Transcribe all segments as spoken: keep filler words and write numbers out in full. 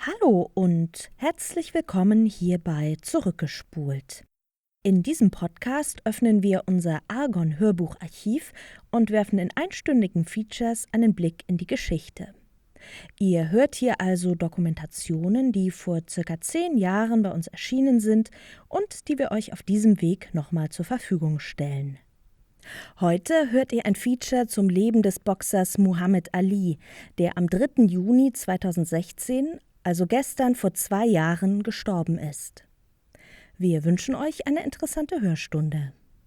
Hallo und herzlich willkommen hier bei Zurückgespult. In diesem Podcast öffnen wir unser Argon-Hörbucharchiv und werfen in einstündigen Features einen Blick in die Geschichte. Ihr hört hier also Dokumentationen, die vor circa zehn Jahren bei uns erschienen sind und die wir euch auf diesem Weg nochmal zur Verfügung stellen. Heute hört ihr ein Feature zum Leben des Boxers Muhammad Ali, der am dritten Juni zweitausendsechzehn, also gestern vor zwei Jahren, gestorben ist. Wir wünschen euch eine interessante Hörstunde.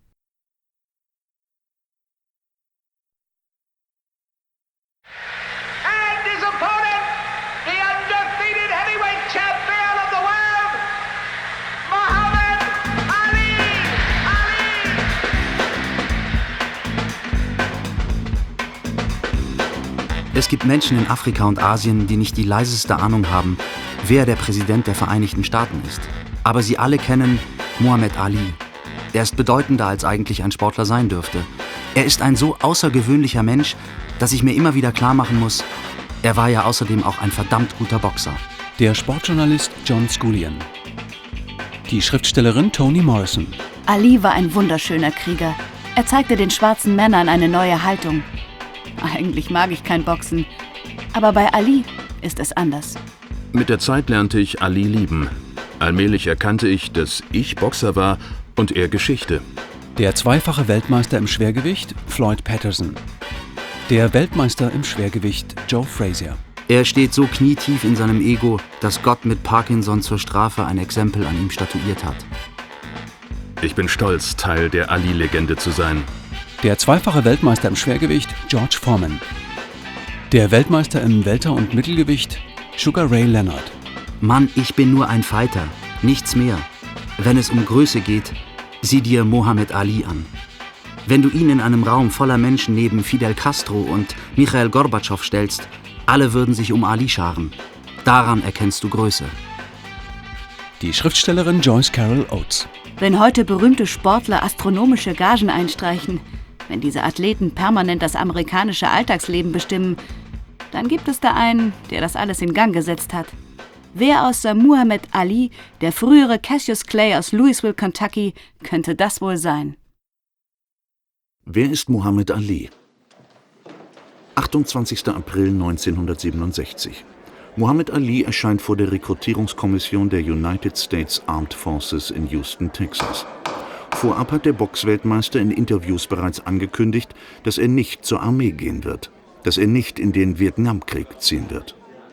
And his opponent, the undefeated heavyweight champion of the world, Muhammad Ali. Ali! Es gibt Menschen in Afrika und Asien, die nicht die leiseste Ahnung haben, wer der Präsident der Vereinigten Staaten ist. Aber sie alle kennen Muhammad Ali. Er ist bedeutender, als eigentlich ein Sportler sein dürfte. Er ist ein so außergewöhnlicher Mensch, dass ich mir immer wieder klar machen muss, er war ja außerdem auch ein verdammt guter Boxer. Der Sportjournalist John Scullion. Die Schriftstellerin Toni Morrison. Ali war ein wunderschöner Krieger. Er zeigte den schwarzen Männern eine neue Haltung. Eigentlich mag ich kein Boxen, aber bei Ali ist es anders. Mit der Zeit lernte ich Ali lieben. Allmählich erkannte ich, dass ich Boxer war und er Geschichte. Der zweifache Weltmeister im Schwergewicht Floyd Patterson. Der Weltmeister im Schwergewicht Joe Frazier. Er steht so knietief in seinem Ego, dass Gott mit Parkinson zur Strafe ein Exempel an ihm statuiert hat. Ich bin stolz, Teil der Ali-Legende zu sein. Der zweifache Weltmeister im Schwergewicht George Foreman. Der Weltmeister im Welter- und Mittelgewicht Sugar Ray Leonard. Mann, ich bin nur ein Fighter, nichts mehr. Wenn es um Größe geht, sieh dir Muhammad Ali an. Wenn du ihn in einem Raum voller Menschen neben Fidel Castro und Michail Gorbatschow stellst, alle würden sich um Ali scharen. Daran erkennst du Größe. Die Schriftstellerin Joyce Carol Oates. Wenn heute berühmte Sportler astronomische Gagen einstreichen, wenn diese Athleten permanent das amerikanische Alltagsleben bestimmen, dann gibt es da einen, der das alles in Gang gesetzt hat. Wer außer Muhammad Ali, der frühere Cassius Clay aus Louisville, Kentucky, könnte das wohl sein? Wer ist Muhammad Ali? achtundzwanzigster April neunzehnhundertsiebenundsechzig. Muhammad Ali erscheint vor der Rekrutierungskommission der United States Armed Forces in Houston, Texas. Vorab hat der Boxweltmeister in Interviews bereits angekündigt, dass er nicht zur Armee gehen wird, dass er nicht in den Vietnamkrieg ziehen wird.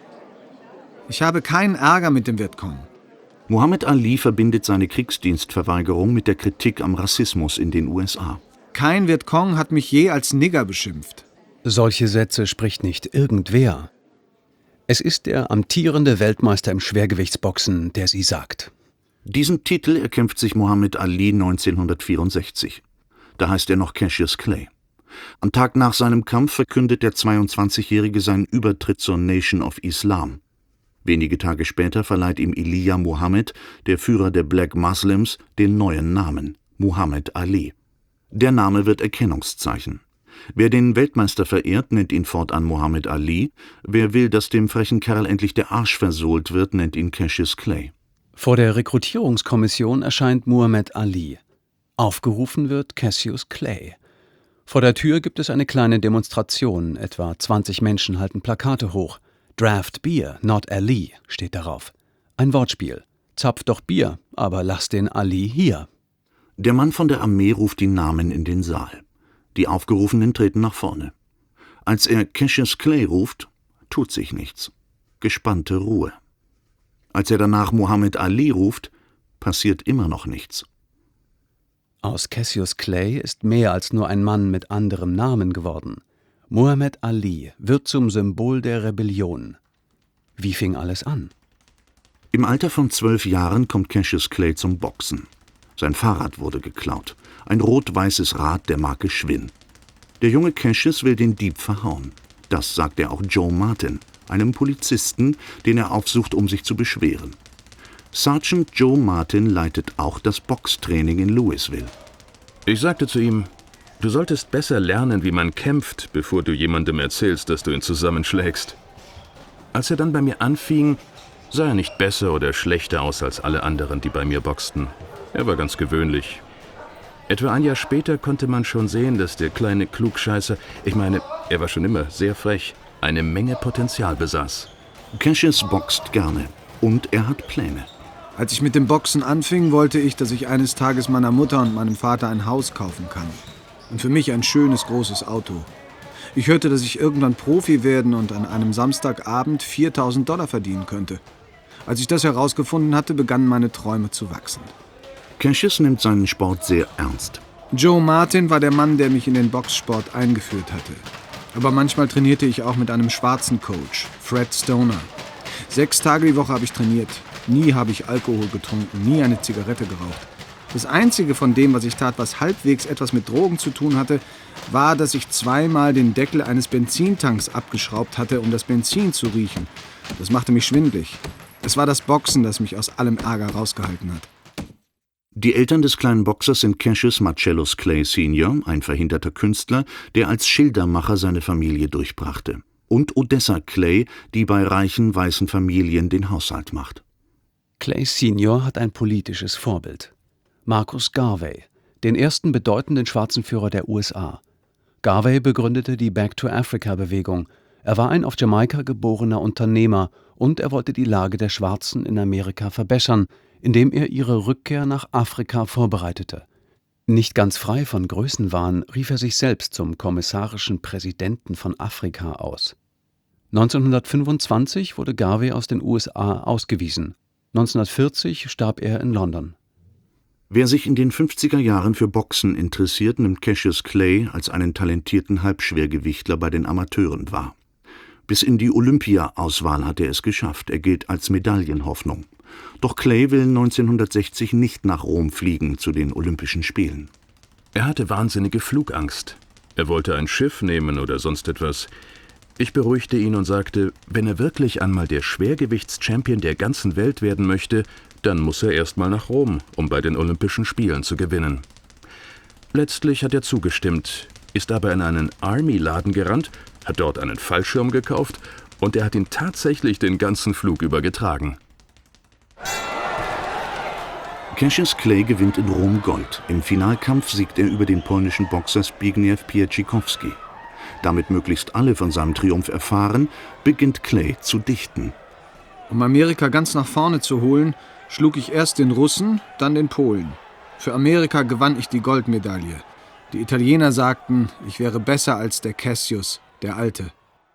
Ich habe keinen Ärger mit dem Vietcong. Muhammad Ali verbindet seine Kriegsdienstverweigerung mit der Kritik am Rassismus in den U S A. Kein Vietcong hat mich je als Nigger beschimpft. Solche Sätze spricht nicht irgendwer. Es ist der amtierende Weltmeister im Schwergewichtsboxen, der sie sagt. Diesen Titel erkämpft sich Muhammad Ali neunzehnhundertvierundsechzig. Da heißt er noch Cassius Clay. Am Tag nach seinem Kampf verkündet der zweiundzwanzigjährige seinen Übertritt zur Nation of Islam. Wenige Tage später verleiht ihm Elijah Muhammad, der Führer der Black Muslims, den neuen Namen, Muhammad Ali. Der Name wird Erkennungszeichen. Wer den Weltmeister verehrt, nennt ihn fortan Muhammad Ali. Wer will, dass dem frechen Kerl endlich der Arsch versohlt wird, nennt ihn Cassius Clay. Vor der Rekrutierungskommission erscheint Muhammad Ali. Aufgerufen wird Cassius Clay. Vor der Tür gibt es eine kleine Demonstration. Etwa zwanzig Menschen halten Plakate hoch. Draft Beer, not Ali, steht darauf. Ein Wortspiel. Zapf doch Bier, aber lass den Ali hier. Der Mann von der Armee ruft die Namen in den Saal. Die Aufgerufenen treten nach vorne. Als er Cassius Clay ruft, tut sich nichts. Gespannte Ruhe. Als er danach Muhammad Ali ruft, passiert immer noch nichts. Aus Cassius Clay ist mehr als nur ein Mann mit anderem Namen geworden. Muhammad Ali wird zum Symbol der Rebellion. Wie fing alles an? Im Alter von zwölf Jahren kommt Cassius Clay zum Boxen. Sein Fahrrad wurde geklaut. Ein rot-weißes Rad der Marke Schwinn. Der junge Cassius will den Dieb verhauen. Das sagt er auch Joe Martin, einem Polizisten, den er aufsucht, um sich zu beschweren. Sergeant Joe Martin leitet auch das Boxtraining in Louisville. Ich sagte zu ihm, du solltest besser lernen, wie man kämpft, bevor du jemandem erzählst, dass du ihn zusammenschlägst. Als er dann bei mir anfing, Sah er nicht besser oder schlechter aus als alle anderen, die bei mir boxten. Er war ganz gewöhnlich. Etwa ein Jahr später konnte man schon sehen, dass der kleine Klugscheißer, ich meine, er war schon immer sehr frech, eine Menge Potenzial besaß. Cassius boxt gerne und er hat Pläne. Als ich mit dem Boxen anfing, wollte ich, dass ich eines Tages meiner Mutter und meinem Vater ein Haus kaufen kann. Und für mich ein schönes, großes Auto. Ich hörte, dass ich irgendwann Profi werden und an einem Samstagabend viertausend Dollar verdienen könnte. Als ich das herausgefunden hatte, begannen meine Träume zu wachsen. Cassius nimmt seinen Sport sehr ernst. Joe Martin war der Mann, der mich in den Boxsport eingeführt hatte. Aber manchmal trainierte ich auch mit einem schwarzen Coach, Fred Stoner. Sechs Tage die Woche habe ich trainiert. Nie habe ich Alkohol getrunken, nie eine Zigarette geraucht. Das Einzige von dem, was ich tat, was halbwegs etwas mit Drogen zu tun hatte, war, dass ich zweimal den Deckel eines Benzintanks abgeschraubt hatte, um das Benzin zu riechen. Das machte mich schwindelig. Es war das Boxen, das mich aus allem Ärger rausgehalten hat. Die Eltern des kleinen Boxers sind Cassius Marcellus Clay Senior, ein verhinderter Künstler, der als Schildermacher seine Familie durchbrachte. Und Odessa Clay, die bei reichen weißen Familien den Haushalt macht. Clay Senior hat ein politisches Vorbild. Marcus Garvey, den ersten bedeutenden schwarzen Führer der U S A. Garvey begründete die Back-to-Africa-Bewegung. Er war ein auf Jamaika geborener Unternehmer und er wollte die Lage der Schwarzen in Amerika verbessern, indem er ihre Rückkehr nach Afrika vorbereitete. Nicht ganz frei von Größenwahn rief er sich selbst zum kommissarischen Präsidenten von Afrika aus. neunzehnhundertfünfundzwanzig wurde Garvey aus den U S A ausgewiesen. neunzehnhundertvierzig starb er in London. Wer sich in den fünfziger Jahren für Boxen interessiert, nimmt Cassius Clay als einen talentierten Halbschwergewichtler bei den Amateuren wahr. Bis in die Olympia-Auswahl hat er es geschafft. Er gilt als Medaillenhoffnung. Doch Clay will neunzehnhundertsechzig nicht nach Rom fliegen zu den Olympischen Spielen. Er hatte wahnsinnige Flugangst. Er wollte ein Schiff nehmen oder sonst etwas. Ich beruhigte ihn und sagte, wenn er wirklich einmal der Schwergewichts-Champion der ganzen Welt werden möchte, dann muss er erst mal nach Rom, um bei den Olympischen Spielen zu gewinnen. Letztlich hat er zugestimmt, ist aber in einen Army-Laden gerannt, hat dort einen Fallschirm gekauft und er hat ihn tatsächlich den ganzen Flug über getragen. Cassius Clay gewinnt in Rom Gold. Im Finalkampf siegt er über den polnischen Boxer Zbigniew Pieczykowski. Damit möglichst alle von seinem Triumph erfahren, beginnt Clay zu dichten. Um Amerika ganz nach vorne zu holen, schlug ich erst den Russen, dann den Polen. Für Amerika gewann ich die Goldmedaille. Die Italiener sagten, ich wäre besser als der Cassius, der Alte.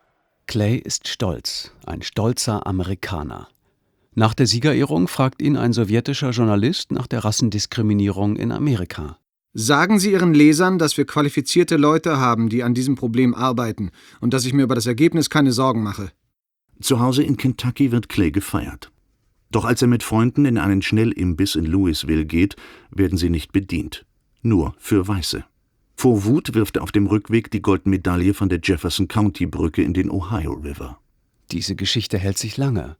Clay ist stolz, ein stolzer Amerikaner. Nach der Siegerehrung fragt ihn ein sowjetischer Journalist nach der Rassendiskriminierung in Amerika. Sagen Sie Ihren Lesern, dass wir qualifizierte Leute haben, die an diesem Problem arbeiten und dass ich mir über das Ergebnis keine Sorgen mache. Zu Hause in Kentucky wird Clay gefeiert. Doch als er mit Freunden in einen Schnellimbiss in Louisville geht, werden sie nicht bedient. Nur für Weiße. Vor Wut wirft er auf dem Rückweg die Goldmedaille von der Jefferson County Brücke in den Ohio River. Diese Geschichte hält sich lange.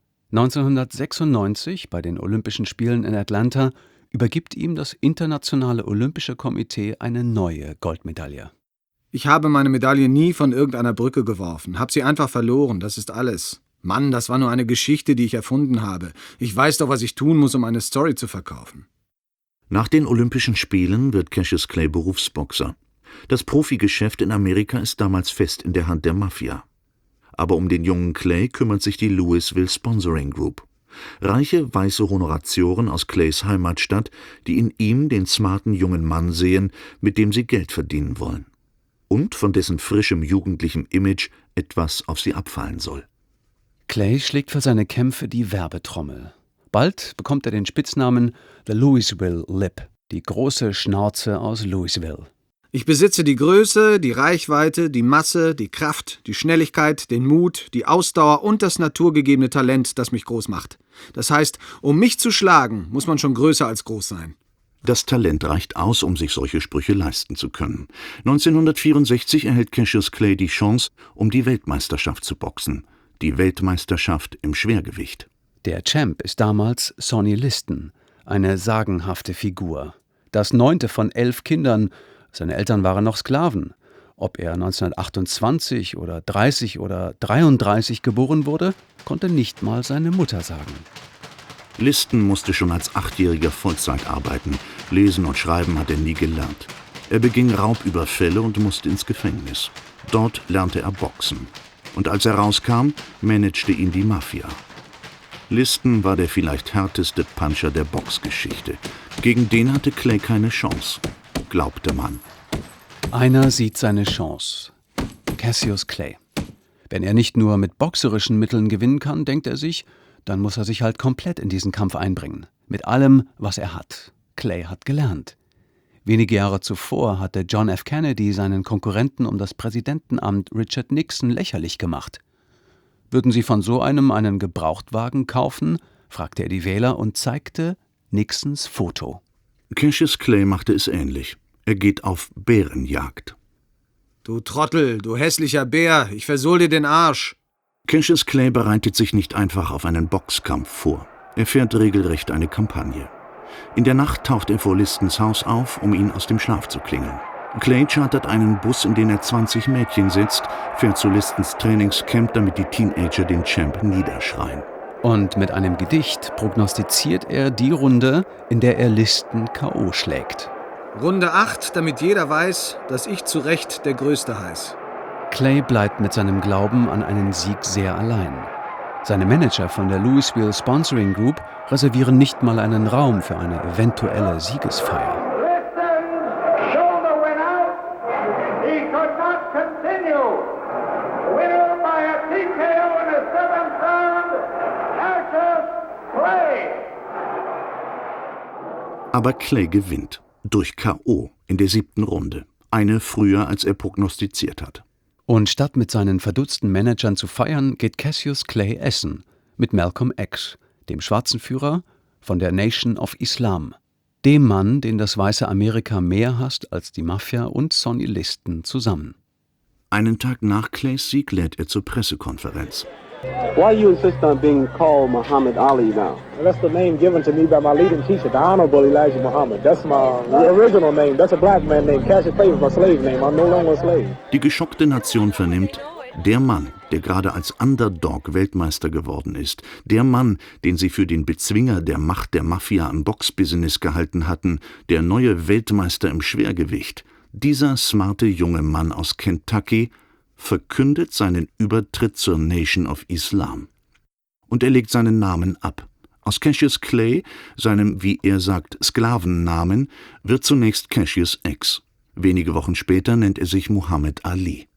neunzehnhundertsechsundneunzig, bei den Olympischen Spielen in Atlanta, übergibt ihm das Internationale Olympische Komitee eine neue Goldmedaille. Ich habe meine Medaille nie von irgendeiner Brücke geworfen, habe sie einfach verloren, das ist alles. Mann, das war nur eine Geschichte, die ich erfunden habe. Ich weiß doch, was ich tun muss, um eine Story zu verkaufen. Nach den Olympischen Spielen wird Cassius Clay Berufsboxer. Das Profigeschäft in Amerika ist damals fest in der Hand der Mafia. Aber um den jungen Clay kümmert sich die Louisville Sponsoring Group. Reiche, weiße Honoratioren aus Clays Heimatstadt, die in ihm den smarten jungen Mann sehen, mit dem sie Geld verdienen wollen. Und von dessen frischem jugendlichem Image etwas auf sie abfallen soll. Clay schlägt für seine Kämpfe die Werbetrommel. Bald bekommt er den Spitznamen The Louisville Lip, die große Schnauze aus Louisville. Ich besitze die Größe, die Reichweite, die Masse, die Kraft, die Schnelligkeit, den Mut, die Ausdauer und das naturgegebene Talent, das mich groß macht. Das heißt, um mich zu schlagen, muss man schon größer als groß sein. Das Talent reicht aus, um sich solche Sprüche leisten zu können. neunzehnhundertvierundsechzig erhält Cassius Clay die Chance, um die Weltmeisterschaft zu boxen. Die Weltmeisterschaft im Schwergewicht. Der Champ ist damals Sonny Liston, eine sagenhafte Figur. Das neunte von elf Kindern, seine Eltern waren noch Sklaven. Ob er neunzehnhundertachtundzwanzig oder dreißig oder dreiunddreißig geboren wurde, konnte nicht mal seine Mutter sagen. Liston musste schon als Achtjähriger Vollzeit arbeiten. Lesen und Schreiben hat er nie gelernt. Er beging Raubüberfälle und musste ins Gefängnis. Dort lernte er Boxen. Und als er rauskam, managte ihn die Mafia. Liston war der vielleicht härteste Puncher der Boxgeschichte. Gegen den hatte Clay keine Chance, glaubte man. Einer sieht seine Chance. Cassius Clay. Wenn er nicht nur mit boxerischen Mitteln gewinnen kann, denkt er sich, dann muss er sich halt komplett in diesen Kampf einbringen. Mit allem, was er hat. Clay hat gelernt. Wenige Jahre zuvor hatte John F. Kennedy seinen Konkurrenten um das Präsidentenamt Richard Nixon lächerlich gemacht. Würden Sie von so einem einen Gebrauchtwagen kaufen? Fragte er die Wähler und zeigte Nixons Foto. Cassius Clay machte es ähnlich. Er geht auf Bärenjagd. Du Trottel, du hässlicher Bär, ich versohl dir den Arsch. Cassius Clay bereitet sich nicht einfach auf einen Boxkampf vor. Er fährt regelrecht eine Kampagne. In der Nacht taucht er vor Listons Haus auf, um ihn aus dem Schlaf zu klingeln. Clay chartert einen Bus, in den er zwanzig Mädchen setzt, fährt zu Listons Trainingscamp, damit die Teenager den Champ niederschreien. Und mit einem Gedicht prognostiziert er die Runde, in der er Liston K O schlägt. Runde acht, damit jeder weiß, dass ich zu Recht der Größte heiß. Clay bleibt mit seinem Glauben an einen Sieg sehr allein. Seine Manager von der Louisville Sponsoring Group reservieren nicht mal einen Raum für eine eventuelle Siegesfeier. Liston, shoulder went out. He could not continue. Winner by a T K O in the seventh round, Cassius Clay. Aber Clay gewinnt. Durch K O in der siebten Runde. Eine früher, als er prognostiziert hat. Und statt mit seinen verdutzten Managern zu feiern, geht Cassius Clay essen. Mit Malcolm X, dem schwarzen Führer von der Nation of Islam. Dem Mann, den das weiße Amerika mehr hasst als die Mafia und Sonny Liston zusammen. Einen Tag nach Clays Sieg lädt er zur Pressekonferenz. Why you insist on being called Muhammad Ali now? That's the name given to me by my leading teacher, the Honorable Elijah Muhammad. That's my original name. That's a black man name. Cassius Clay was my slave name. I'm no longer a slave. Die geschockte Nation vernimmt, der Mann, der gerade als Underdog Weltmeister geworden ist, der Mann, den sie für den Bezwinger der Macht der Mafia im Boxbusiness gehalten hatten, der neue Weltmeister im Schwergewicht, dieser smarte junge Mann aus Kentucky verkündet seinen Übertritt zur Nation of Islam. Und er legt seinen Namen ab. Aus Cassius Clay, seinem, wie er sagt, Sklavennamen, wird zunächst Cassius X. Wenige Wochen später nennt er sich Muhammad Ali.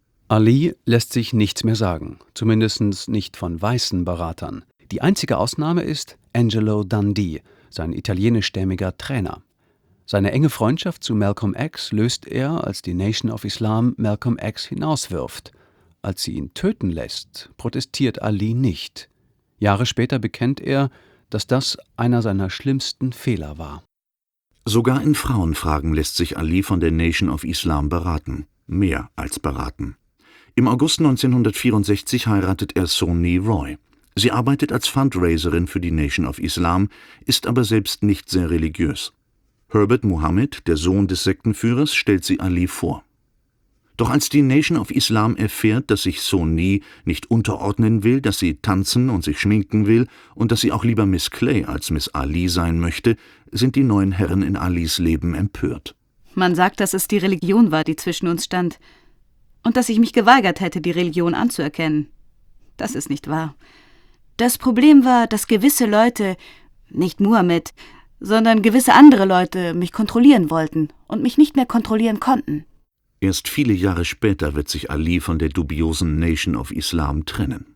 Ali lässt sich nichts mehr sagen, zumindest nicht von weißen Beratern. Die einzige Ausnahme ist Angelo Dundee, sein italienischstämmiger Trainer. Seine enge Freundschaft zu Malcolm X löst er, als die Nation of Islam Malcolm X hinauswirft. Als sie ihn töten lässt, protestiert Ali nicht. Jahre später bekennt er, dass das einer seiner schlimmsten Fehler war. Sogar in Frauenfragen lässt sich Ali von der Nation of Islam beraten. Mehr als beraten. Im August neunzehnhundertvierundsechzig heiratet er Sony Roy. Sie arbeitet als Fundraiserin für die Nation of Islam, ist aber selbst nicht sehr religiös. Herbert Muhammad, der Sohn des Sektenführers, stellt sie Ali vor. Doch als die Nation of Islam erfährt, dass sich Sony nicht unterordnen will, dass sie tanzen und sich schminken will und dass sie auch lieber Miss Clay als Miss Ali sein möchte, sind die neuen Herren in Alis Leben empört. Man sagt, dass es die Religion war, die zwischen uns stand. Und dass ich mich geweigert hätte, die Religion anzuerkennen. Das ist nicht wahr. Das Problem war, dass gewisse Leute, nicht Muhammad, sondern gewisse andere Leute mich kontrollieren wollten und mich nicht mehr kontrollieren konnten. Erst viele Jahre später wird sich Ali von der dubiosen Nation of Islam trennen.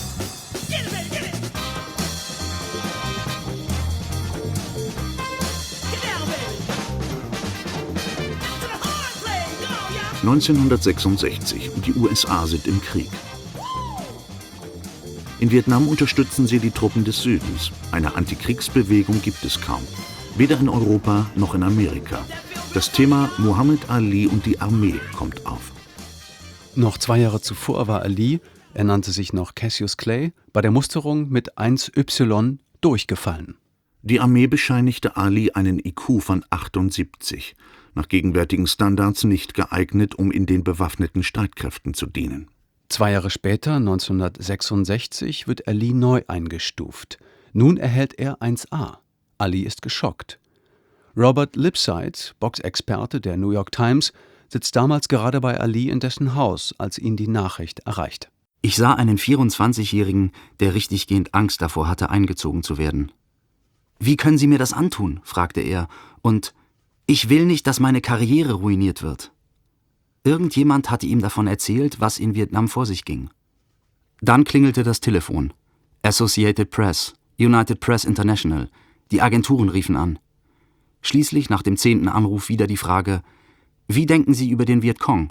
neunzehnhundertsechsundsechzig. Die U S A sind im Krieg. In Vietnam unterstützen sie die Truppen des Südens. Eine Antikriegsbewegung gibt es kaum. Weder in Europa noch in Amerika. Das Thema Muhammad Ali und die Armee kommt auf. Noch zwei Jahre zuvor war Ali, er nannte sich noch Cassius Clay, bei der Musterung mit eins Y durchgefallen. Die Armee bescheinigte Ali einen I Q von achtundsiebzig. nach gegenwärtigen Standards nicht geeignet, um in den bewaffneten Streitkräften zu dienen. Zwei Jahre später, neunzehnhundertsechsundsechzig, wird Ali neu eingestuft. Nun erhält er eins A. Ali ist geschockt. Robert Lipside, Boxexperte der New York Times, sitzt damals gerade bei Ali in dessen Haus, als ihn die Nachricht erreicht. Ich sah einen vierundzwanzigjährigen, der richtiggehend Angst davor hatte, eingezogen zu werden. »Wie können Sie mir das antun?« fragte er. Und »Ich will nicht, dass meine Karriere ruiniert wird.« Irgendjemand hatte ihm davon erzählt, was in Vietnam vor sich ging. Dann klingelte das Telefon. Associated Press, United Press International, die Agenturen riefen an. Schließlich nach dem zehnten Anruf wieder die Frage: »Wie denken Sie über den Vietcong?«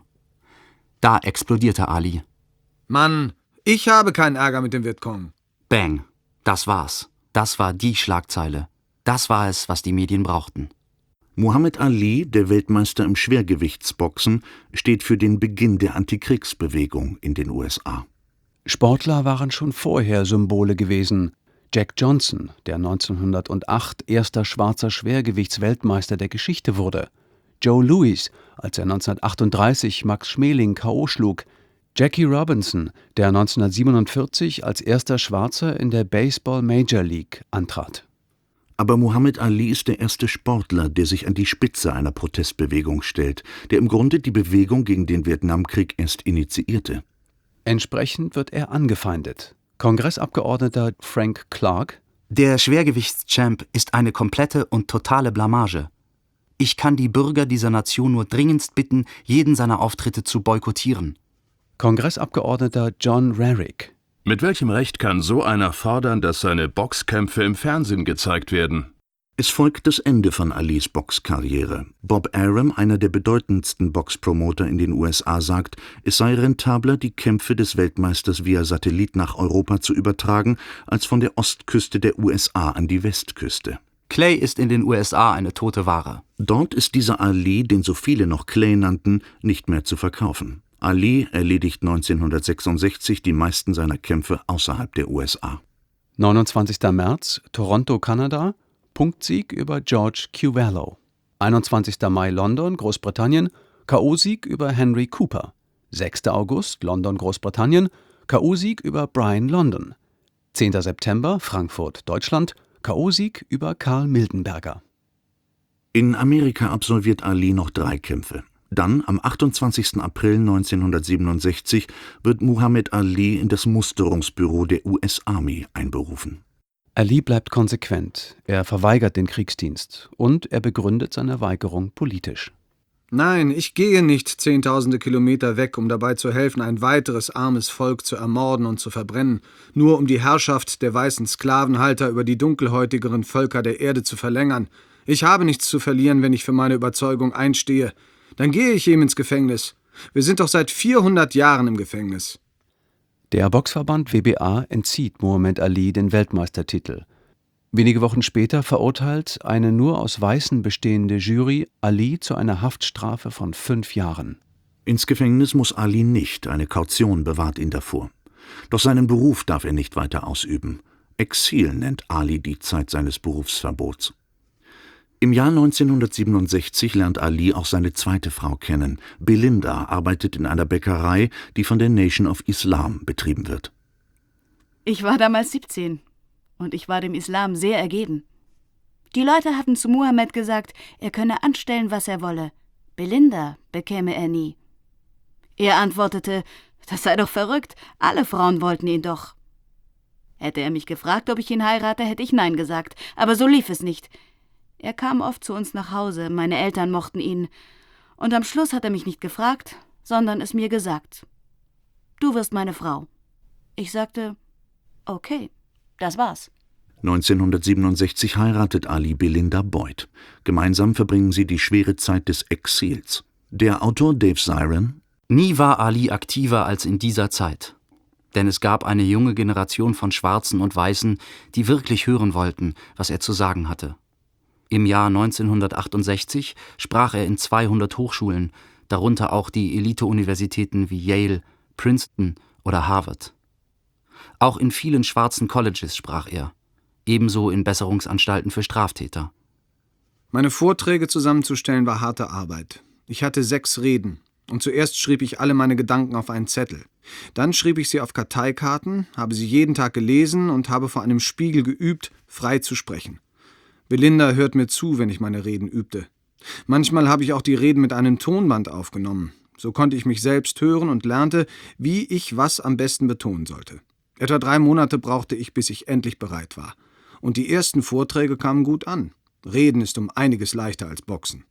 Da explodierte Ali. Mann, ich habe keinen Ärger mit dem Vietcong. Bang, das war's. Das war die Schlagzeile. Das war es, was die Medien brauchten. Muhammad Ali, der Weltmeister im Schwergewichtsboxen, steht für den Beginn der Antikriegsbewegung in den U S A. Sportler waren schon vorher Symbole gewesen. Jack Johnson, der neunzehnhundertacht erster schwarzer Schwergewichtsweltmeister der Geschichte wurde. Joe Louis, als er neunzehnhundertachtunddreißig Max Schmeling K O schlug. Jackie Robinson, der neunzehnhundertsiebenundvierzig als erster Schwarzer in der Baseball Major League antrat. Aber Muhammad Ali ist der erste Sportler, der sich an die Spitze einer Protestbewegung stellt, der im Grunde die Bewegung gegen den Vietnamkrieg erst initiierte. Entsprechend wird er angefeindet. Kongressabgeordneter Frank Clark: Der Schwergewichtschamp ist eine komplette und totale Blamage. Ich kann die Bürger dieser Nation nur dringendst bitten, jeden seiner Auftritte zu boykottieren. Kongressabgeordneter John Rarick: Mit welchem Recht kann so einer fordern, dass seine Boxkämpfe im Fernsehen gezeigt werden? Es folgt das Ende von Alis Boxkarriere. Bob Arum, einer der bedeutendsten Boxpromoter in den U S A, sagt, es sei rentabler, die Kämpfe des Weltmeisters via Satellit nach Europa zu übertragen, als von der Ostküste der U S A an die Westküste. Clay ist in den U S A eine tote Ware. Dort ist dieser Ali, den so viele noch Clay nannten, nicht mehr zu verkaufen. Ali erledigt neunzehnhundertsechsundsechzig die meisten seiner Kämpfe außerhalb der U S A. neunundzwanzigster März, Toronto, Kanada, Punktsieg über George Cuvello. einundzwanzigster Mai, London, Großbritannien, K O-Sieg über Henry Cooper. sechster August, London, Großbritannien, K O-Sieg über Brian London. zehnter September, Frankfurt, Deutschland, K O-Sieg über Karl Mildenberger. In Amerika absolviert Ali noch drei Kämpfe. Dann, am achtundzwanzigsten April neunzehnhundertsiebenundsechzig, wird Muhammad Ali in das Musterungsbüro der U S Army einberufen. Ali bleibt konsequent. Er verweigert den Kriegsdienst und er begründet seine Weigerung politisch. Nein, ich gehe nicht zehntausende Kilometer weg, um dabei zu helfen, ein weiteres armes Volk zu ermorden und zu verbrennen, nur um die Herrschaft der weißen Sklavenhalter über die dunkelhäutigeren Völker der Erde zu verlängern. Ich habe nichts zu verlieren, wenn ich für meine Überzeugung einstehe. Dann gehe ich ihm ins Gefängnis. Wir sind doch seit vierhundert Jahren im Gefängnis. Der Boxverband W B A entzieht Muhammad Ali den Weltmeistertitel. Wenige Wochen später verurteilt eine nur aus Weißen bestehende Jury Ali zu einer Haftstrafe von fünf Jahren. Ins Gefängnis muss Ali nicht, eine Kaution bewahrt ihn davor. Doch seinen Beruf darf er nicht weiter ausüben. Exil nennt Ali die Zeit seines Berufsverbots. Im Jahr neunzehnhundertsiebenundsechzig lernt Ali auch seine zweite Frau kennen. Belinda arbeitet in einer Bäckerei, die von der Nation of Islam betrieben wird. Ich war damals siebzehn und ich war dem Islam sehr ergeben. Die Leute hatten zu Muhammad gesagt, er könne anstellen, was er wolle. Belinda bekäme er nie. Er antwortete, das sei doch verrückt, alle Frauen wollten ihn doch. Hätte er mich gefragt, ob ich ihn heirate, hätte ich Nein gesagt, aber so lief es nicht. Er kam oft zu uns nach Hause, meine Eltern mochten ihn. Und am Schluss hat er mich nicht gefragt, sondern es mir gesagt. Du wirst meine Frau. Ich sagte, okay, das war's. neunzehnhundertsiebenundsechzig heiratet Ali Belinda Boyd. Gemeinsam verbringen sie die schwere Zeit des Exils. Der Autor Dave Zirin: Nie war Ali aktiver als in dieser Zeit. Denn es gab eine junge Generation von Schwarzen und Weißen, die wirklich hören wollten, was er zu sagen hatte. Im Jahr neunzehnhundertachtundsechzig sprach er in zweihundert Hochschulen, darunter auch die Elite-Universitäten wie Yale, Princeton oder Harvard. Auch in vielen schwarzen Colleges sprach er, ebenso in Besserungsanstalten für Straftäter. Meine Vorträge zusammenzustellen war harte Arbeit. Ich hatte sechs Reden und zuerst schrieb ich alle meine Gedanken auf einen Zettel. Dann schrieb ich sie auf Karteikarten, habe sie jeden Tag gelesen und habe vor einem Spiegel geübt, frei zu sprechen. Belinda hört mir zu, wenn ich meine Reden übte. Manchmal habe ich auch die Reden mit einem Tonband aufgenommen. So konnte ich mich selbst hören und lernte, wie ich was am besten betonen sollte. Etwa drei Monate brauchte ich, bis ich endlich bereit war. Und die ersten Vorträge kamen gut an. Reden ist um einiges leichter als Boxen.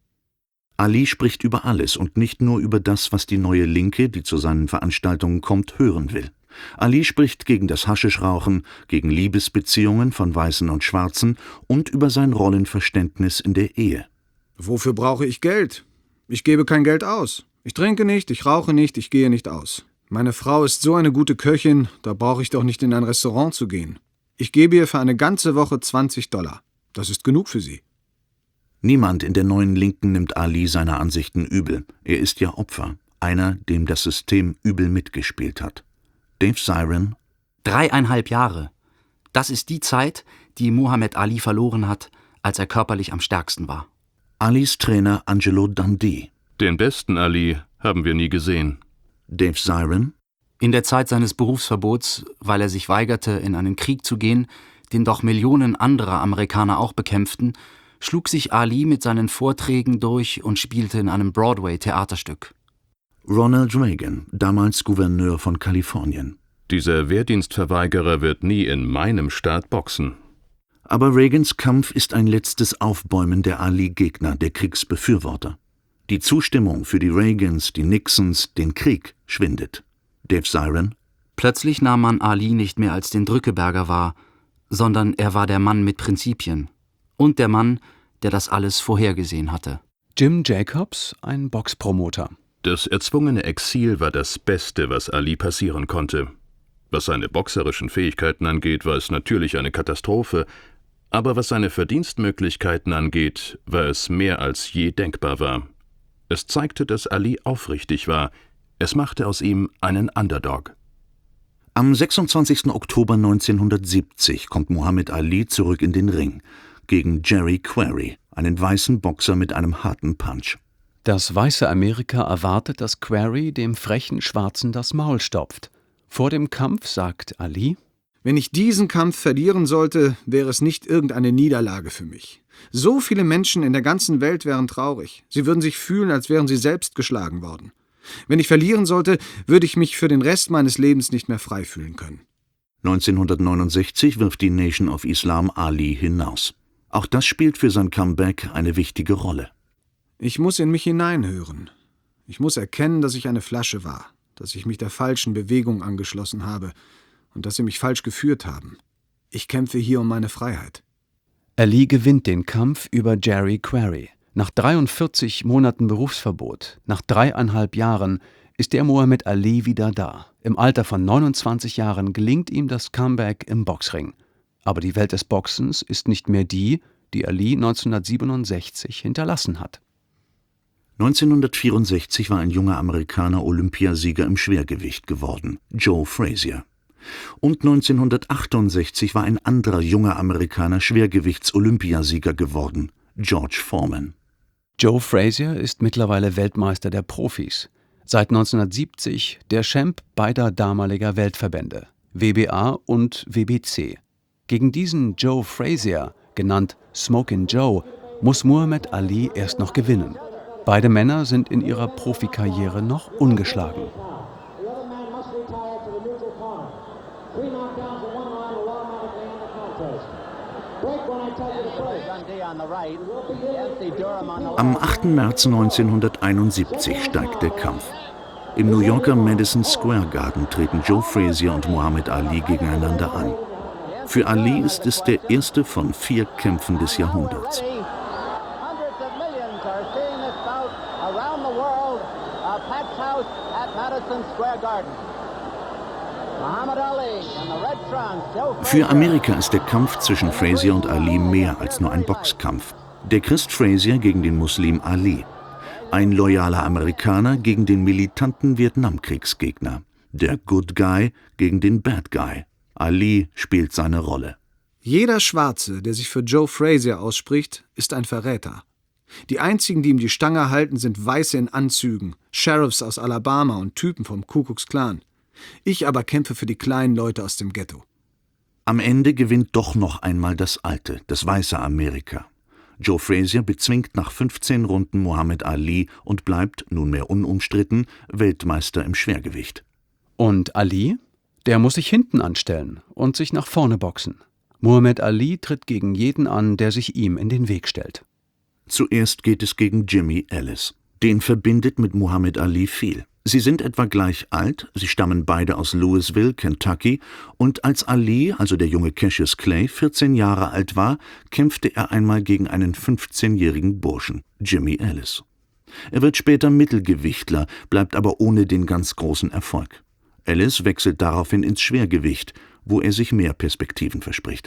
Ali spricht über alles und nicht nur über das, was die neue Linke, die zu seinen Veranstaltungen kommt, hören will. Ali spricht gegen das Haschischrauchen, gegen Liebesbeziehungen von Weißen und Schwarzen und über sein Rollenverständnis in der Ehe. Wofür brauche ich Geld? Ich gebe kein Geld aus. Ich trinke nicht, ich rauche nicht, ich gehe nicht aus. Meine Frau ist so eine gute Köchin, da brauche ich doch nicht in ein Restaurant zu gehen. Ich gebe ihr für eine ganze Woche zwanzig Dollar. Das ist genug für sie. Niemand in der neuen Linken nimmt Ali seine Ansichten übel. Er ist ja Opfer, einer, dem das System übel mitgespielt hat. Dave Zirin: Dreieinhalb Jahre. Das ist die Zeit, die Muhammad Ali verloren hat, als er körperlich am stärksten war. Alis Trainer Angelo Dundee: Den besten Ali haben wir nie gesehen. Dave Zirin: In der Zeit seines Berufsverbots, weil er sich weigerte, in einen Krieg zu gehen, den doch Millionen anderer Amerikaner auch bekämpften, schlug sich Ali mit seinen Vorträgen durch und spielte in einem Broadway-Theaterstück. Ronald Reagan, damals Gouverneur von Kalifornien: Dieser Wehrdienstverweigerer wird nie in meinem Staat boxen. Aber Reagans Kampf ist ein letztes Aufbäumen der Ali-Gegner, der Kriegsbefürworter. Die Zustimmung für die Reagans, die Nixons, den Krieg schwindet. Dave Zirin: Plötzlich nahm man Ali nicht mehr als den Drückeberger wahr, sondern er war der Mann mit Prinzipien. Und der Mann, der das alles vorhergesehen hatte. Jim Jacobs, ein Boxpromoter: Das erzwungene Exil war das Beste, was Ali passieren konnte. Was seine boxerischen Fähigkeiten angeht, war es natürlich eine Katastrophe, aber was seine Verdienstmöglichkeiten angeht, war es mehr als je denkbar war. Es zeigte, dass Ali aufrichtig war. Es machte aus ihm einen Underdog. Am sechsundzwanzigsten Oktober neunzehnhundertsiebzig kommt Muhammad Ali zurück in den Ring gegen Jerry Quarry, einen weißen Boxer mit einem harten Punch. Das weiße Amerika erwartet, dass Quarry dem frechen Schwarzen das Maul stopft. Vor dem Kampf sagt Ali: Wenn ich diesen Kampf verlieren sollte, wäre es nicht irgendeine Niederlage für mich. So viele Menschen in der ganzen Welt wären traurig. Sie würden sich fühlen, als wären sie selbst geschlagen worden. Wenn ich verlieren sollte, würde ich mich für den Rest meines Lebens nicht mehr frei fühlen können. neunzehnhundertneunundsechzig wirft die Nation of Islam Ali hinaus. Auch das spielt für sein Comeback eine wichtige Rolle. Ich muss in mich hineinhören. Ich muss erkennen, dass ich eine Flasche war, dass ich mich der falschen Bewegung angeschlossen habe und dass sie mich falsch geführt haben. Ich kämpfe hier um meine Freiheit. Ali gewinnt den Kampf über Jerry Quarry. Nach dreiundvierzig Monaten Berufsverbot, nach dreieinhalb Jahren, ist der Muhammad Ali wieder da. Im Alter von neunundzwanzig Jahren gelingt ihm das Comeback im Boxring. Aber die Welt des Boxens ist nicht mehr die, die Ali neunzehnhundertsiebenundsechzig hinterlassen hat. neunzehnhundertvierundsechzig war ein junger Amerikaner Olympiasieger im Schwergewicht geworden, Joe Frazier. Und neunzehnhundertachtundsechzig war ein anderer junger Amerikaner Schwergewichts-Olympiasieger geworden, George Foreman. Joe Frazier ist mittlerweile Weltmeister der Profis. Seit neunzehnhundertsiebzig der Champ beider damaliger Weltverbände, W B A und W B C. Gegen diesen Joe Frazier, genannt Smokin' Joe, muss Muhammad Ali erst noch gewinnen. Beide Männer sind in ihrer Profikarriere noch ungeschlagen. Am achten März neunzehnhunderteinundsiebzig steigt der Kampf. Im New Yorker Madison Square Garden treten Joe Frazier und Muhammad Ali gegeneinander an. Für Ali ist es der erste von vier Kämpfen des Jahrhunderts. Für Amerika ist der Kampf zwischen Frazier und Ali mehr als nur ein Boxkampf. Der Christ Frazier gegen den Muslim Ali. Ein loyaler Amerikaner gegen den militanten Vietnamkriegsgegner. Der Good Guy gegen den Bad Guy. Ali spielt seine Rolle. Jeder Schwarze, der sich für Joe Frazier ausspricht, ist ein Verräter. Die einzigen, die ihm die Stange halten, sind Weiße in Anzügen, Sheriffs aus Alabama und Typen vom Ku Klux Klan. Ich aber kämpfe für die kleinen Leute aus dem Ghetto. Am Ende gewinnt doch noch einmal das alte, das weiße Amerika. Joe Frazier bezwingt nach fünfzehn Runden Muhammad Ali und bleibt, nunmehr unumstritten, Weltmeister im Schwergewicht. Und Ali? Der muss sich hinten anstellen und sich nach vorne boxen. Muhammad Ali tritt gegen jeden an, der sich ihm in den Weg stellt. Zuerst geht es gegen Jimmy Ellis. Den verbindet mit Muhammad Ali viel. Sie sind etwa gleich alt, sie stammen beide aus Louisville, Kentucky, und als Ali, also der junge Cassius Clay, vierzehn Jahre alt war, kämpfte er einmal gegen einen fünfzehnjährigen Burschen, Jimmy Ellis. Er wird später Mittelgewichtler, bleibt aber ohne den ganz großen Erfolg. Ellis wechselt daraufhin ins Schwergewicht, wo er sich mehr Perspektiven verspricht.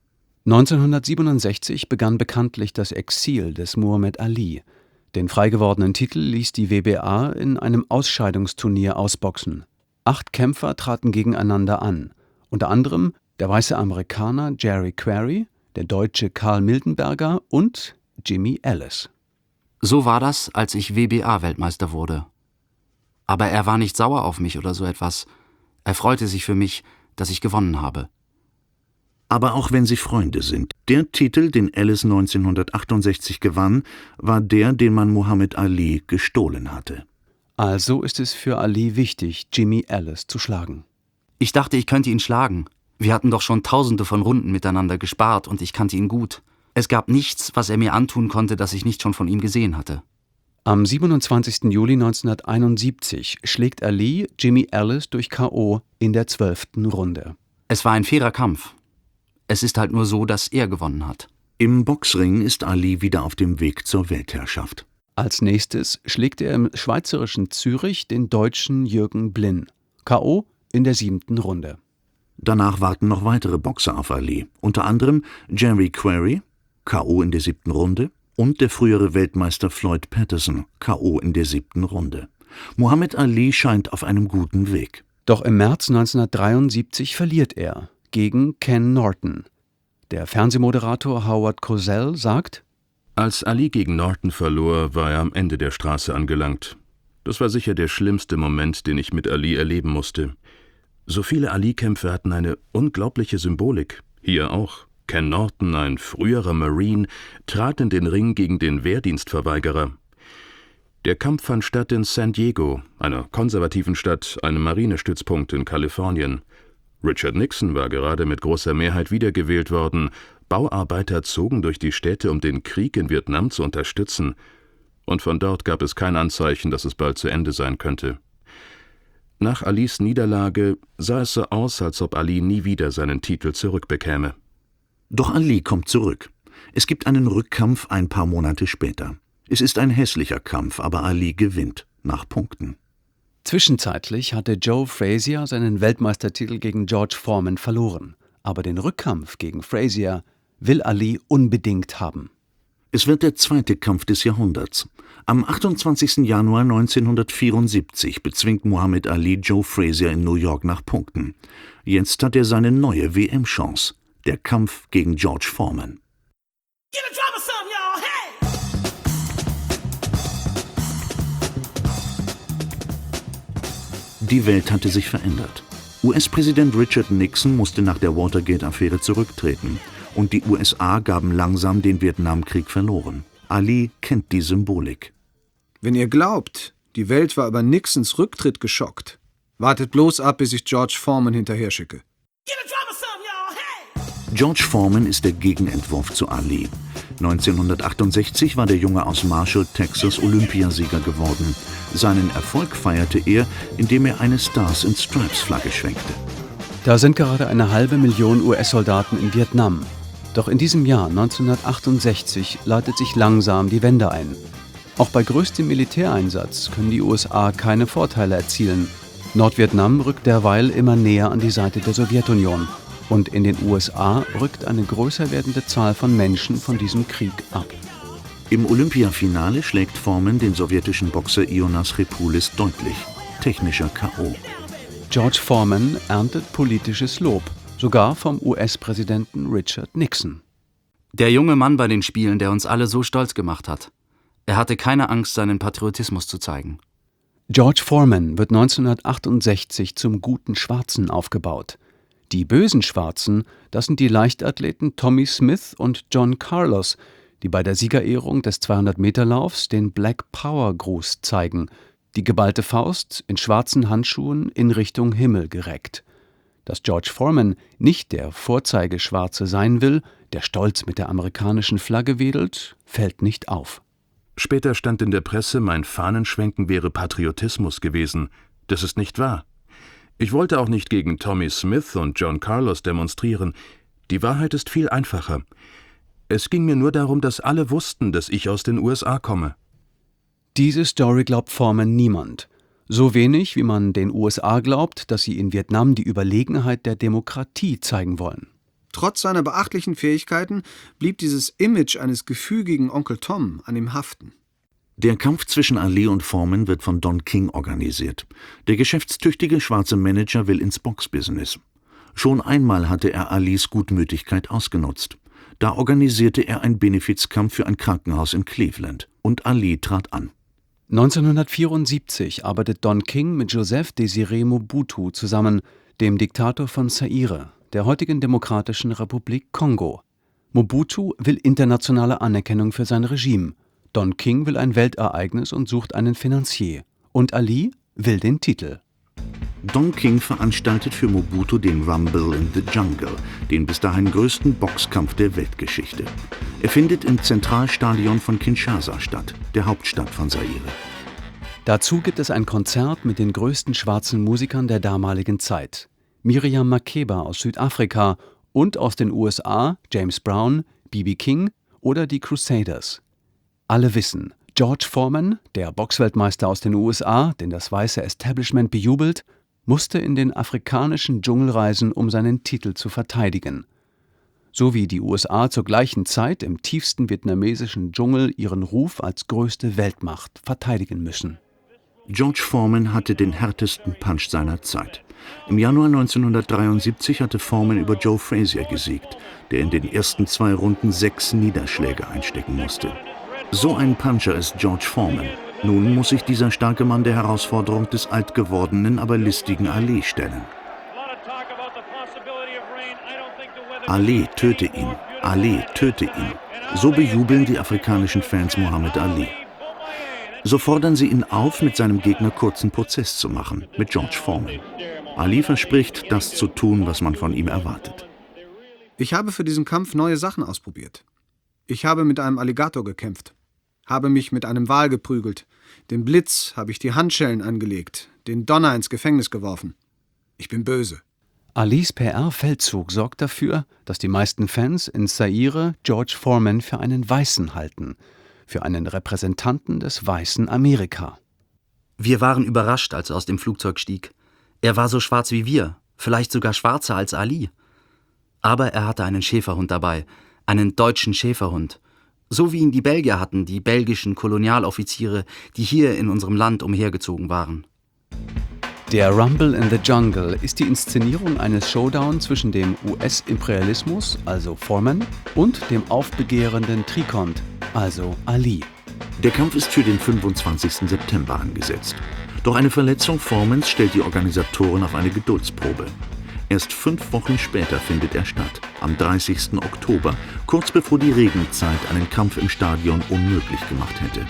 neunzehnhundertsiebenundsechzig begann bekanntlich das Exil des Muhammad Ali. Den frei gewordenen Titel ließ die W B A in einem Ausscheidungsturnier ausboxen. Acht Kämpfer traten gegeneinander an, unter anderem der weiße Amerikaner Jerry Quarry, der Deutsche Karl Mildenberger und Jimmy Ellis. So war das, als ich W B A-Weltmeister wurde. Aber er war nicht sauer auf mich oder so etwas. Er freute sich für mich, dass ich gewonnen habe. Aber auch wenn sie Freunde sind, der Titel, den Ellis neunzehnhundertachtundsechzig gewann, war der, den man Muhammad Ali gestohlen hatte. Also ist es für Ali wichtig, Jimmy Ellis zu schlagen. Ich dachte, ich könnte ihn schlagen. Wir hatten doch schon tausende von Runden miteinander gespart und ich kannte ihn gut. Es gab nichts, was er mir antun konnte, das ich nicht schon von ihm gesehen hatte. Am siebenundzwanzigsten Juli neunzehnhunderteinundsiebzig schlägt Ali Jimmy Ellis durch K O in der zwölften Runde. Es war ein fairer Kampf. Es ist halt nur so, dass er gewonnen hat. Im Boxring ist Ali wieder auf dem Weg zur Weltherrschaft. Als nächstes schlägt er im schweizerischen Zürich den Deutschen Jürgen Blin. K O in der siebten Runde. Danach warten noch weitere Boxer auf Ali. Unter anderem Jerry Quarry, K O in der siebten Runde, und der frühere Weltmeister Floyd Patterson, K O in der siebten Runde. Muhammad Ali scheint auf einem guten Weg. Doch im März neunzehnhundertdreiundsiebzig verliert er gegen Ken Norton. Der Fernsehmoderator Howard Cosell sagt: Als Ali gegen Norton verlor, war er am Ende der Straße angelangt. Das war sicher der schlimmste Moment, den ich mit Ali erleben musste. So viele Ali-Kämpfe hatten eine unglaubliche Symbolik. Hier auch. Ken Norton, ein früherer Marine, trat in den Ring gegen den Wehrdienstverweigerer. Der Kampf fand statt in San Diego, einer konservativen Stadt, einem Marinestützpunkt in Kalifornien. Richard Nixon war gerade mit großer Mehrheit wiedergewählt worden. Bauarbeiter zogen durch die Städte, um den Krieg in Vietnam zu unterstützen. Und von dort gab es kein Anzeichen, dass es bald zu Ende sein könnte. Nach Alis Niederlage sah es so aus, als ob Ali nie wieder seinen Titel zurückbekäme. Doch Ali kommt zurück. Es gibt einen Rückkampf ein paar Monate später. Es ist ein hässlicher Kampf, aber Ali gewinnt, nach Punkten. Zwischenzeitlich hatte Joe Frazier seinen Weltmeistertitel gegen George Foreman verloren. Aber den Rückkampf gegen Frazier will Ali unbedingt haben. Es wird der zweite Kampf des Jahrhunderts. Am achtundzwanzigsten Januar neunzehnhundertvierundsiebzig bezwingt Muhammad Ali Joe Frazier in New York nach Punkten. Jetzt hat er seine neue W M-Chance. Der Kampf gegen George Foreman. Die Welt hatte sich verändert. U S-Präsident Richard Nixon musste nach der Watergate-Affäre zurücktreten. Und die U S A gaben langsam den Vietnamkrieg verloren. Ali kennt die Symbolik. Wenn ihr glaubt, die Welt war über Nixons Rücktritt geschockt, wartet bloß ab, bis ich George Foreman hinterher schicke. George Foreman ist der Gegenentwurf zu Ali. neunzehnhundertachtundsechzig war der Junge aus Marshall, Texas, Olympiasieger geworden. Seinen Erfolg feierte er, indem er eine Stars-in-Stripes-Flagge schwenkte. Da sind gerade eine halbe Million U S-Soldaten in Vietnam. Doch in diesem Jahr neunzehnhundertachtundsechzig leitet sich langsam die Wende ein. Auch bei größtem Militäreinsatz können die U S A keine Vorteile erzielen. Nordvietnam rückt derweil immer näher an die Seite der Sowjetunion. Und in den U S A rückt eine größer werdende Zahl von Menschen von diesem Krieg ab. Im Olympiafinale schlägt Foreman den sowjetischen Boxer Ionas Repoulis deutlich. Technischer K O. George Foreman erntet politisches Lob. sogar vom U S-Präsidenten Richard Nixon. Der junge Mann bei den Spielen, der uns alle so stolz gemacht hat. Er hatte keine Angst, seinen Patriotismus zu zeigen. George Foreman wird neunzehnhundertachtundsechzig zum guten Schwarzen aufgebaut. Die bösen Schwarzen, das sind die Leichtathleten Tommy Smith und John Carlos, die bei der Siegerehrung des zweihundert-Meter-Laufs den Black Power-Gruß zeigen, die geballte Faust in schwarzen Handschuhen in Richtung Himmel gereckt. Dass George Foreman nicht der Vorzeigeschwarze sein will, der stolz mit der amerikanischen Flagge wedelt, fällt nicht auf. Später stand in der Presse, mein Fahnenschwenken wäre Patriotismus gewesen. Das ist nicht wahr. Ich wollte auch nicht gegen Tommy Smith und John Carlos demonstrieren. Die Wahrheit ist viel einfacher. Es ging mir nur darum, dass alle wussten, dass ich aus den U S A komme. Diese Story glaubt Foreman niemand. So wenig, wie man den U S A glaubt, dass sie in Vietnam die Überlegenheit der Demokratie zeigen wollen. Trotz seiner beachtlichen Fähigkeiten blieb dieses Image eines gefügigen Onkel Tom an ihm haften. Der Kampf zwischen Ali und Foreman wird von Don King organisiert. Der geschäftstüchtige schwarze Manager will ins Boxbusiness. Schon einmal hatte er Alis Gutmütigkeit ausgenutzt. Da organisierte er einen Benefizkampf für ein Krankenhaus in Cleveland. Und Ali trat an. neunzehnhundertvierundsiebzig arbeitet Don King mit Joseph Désiré Mobutu zusammen, dem Diktator von Zaire, der heutigen Demokratischen Republik Kongo. Mobutu will internationale Anerkennung für sein Regime. Don King will ein Weltereignis und sucht einen Finanzier. Und Ali will den Titel. Don King veranstaltet für Mobutu den Rumble in the Jungle, den bis dahin größten Boxkampf der Weltgeschichte. Er findet im Zentralstadion von Kinshasa statt, der Hauptstadt von Zaire. Dazu gibt es ein Konzert mit den größten schwarzen Musikern der damaligen Zeit. Miriam Makeba aus Südafrika und aus den U S A James Brown, B B King oder die Crusaders. Alle wissen, George Foreman, der Boxweltmeister aus den U S A, den das weiße Establishment bejubelt, musste in den afrikanischen Dschungel reisen, um seinen Titel zu verteidigen. So wie die U S A zur gleichen Zeit im tiefsten vietnamesischen Dschungel ihren Ruf als größte Weltmacht verteidigen müssen. George Foreman hatte den härtesten Punch seiner Zeit. Im Januar neunzehnhundertdreiundsiebzig hatte Foreman über Joe Frazier gesiegt, der in den ersten zwei Runden sechs Niederschläge einstecken musste. So ein Puncher ist George Foreman. Nun muss sich dieser starke Mann der Herausforderung des altgewordenen, aber listigen Ali stellen. Ali, töte ihn! Ali, töte ihn! So bejubeln die afrikanischen Fans Muhammad Ali. So fordern sie ihn auf, mit seinem Gegner kurzen Prozess zu machen, mit George Foreman. Ali verspricht, das zu tun, was man von ihm erwartet. Ich habe für diesen Kampf neue Sachen ausprobiert. Ich habe mit einem Alligator gekämpft, habe mich mit einem Wal geprügelt, dem Blitz habe ich die Handschellen angelegt, den Donner ins Gefängnis geworfen. Ich bin böse. Alis P R-Feldzug sorgt dafür, dass die meisten Fans in Zaire George Foreman für einen Weißen halten, für einen Repräsentanten des weißen Amerika. Wir waren überrascht, als er aus dem Flugzeug stieg. Er war so schwarz wie wir, vielleicht sogar schwarzer als Ali. Aber er hatte einen Schäferhund dabei, einen deutschen Schäferhund. So wie ihn die Belgier hatten, die belgischen Kolonialoffiziere, die hier in unserem Land umhergezogen waren. Der Rumble in the Jungle ist die Inszenierung eines Showdown zwischen dem U S-Imperialismus, also Foreman, und dem aufbegehrenden Trikont, also Ali. Der Kampf ist für den fünfundzwanzigsten September angesetzt. Doch eine Verletzung Foremans stellt die Organisatoren auf eine Geduldsprobe. Erst fünf Wochen später findet er statt, am dreißigsten Oktober, kurz bevor die Regenzeit einen Kampf im Stadion unmöglich gemacht hätte.